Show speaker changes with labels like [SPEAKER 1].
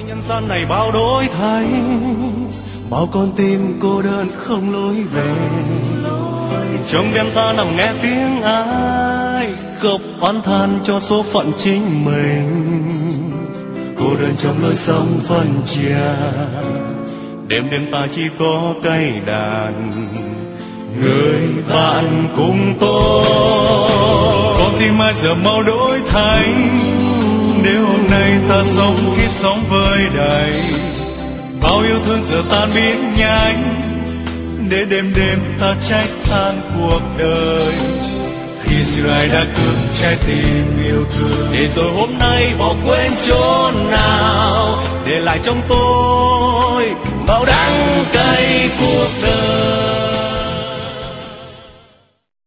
[SPEAKER 1] nhân gian này bao đổi thay, bao con tim cô đơn không lối về. Trong đêm ta nằm nghe tiếng ai khóc oán than cho số phận chính mình, cô đơn trong lối sống phân chia. Đêm ta chỉ có cây đàn, người bạn cùng tôi. Con tim ai giờ mau đổi thay, nếu hôm nay ta sống khi sống vơi đầy, bao yêu thương giờ tan biến nhanh, để đêm ta trách than cuộc đời. Khi xưa ai đã cướp trái tim yêu thương, để rồi hôm nay bỏ quên chỗ nào, để lại trong tôi bao đắng cay cuộc đời.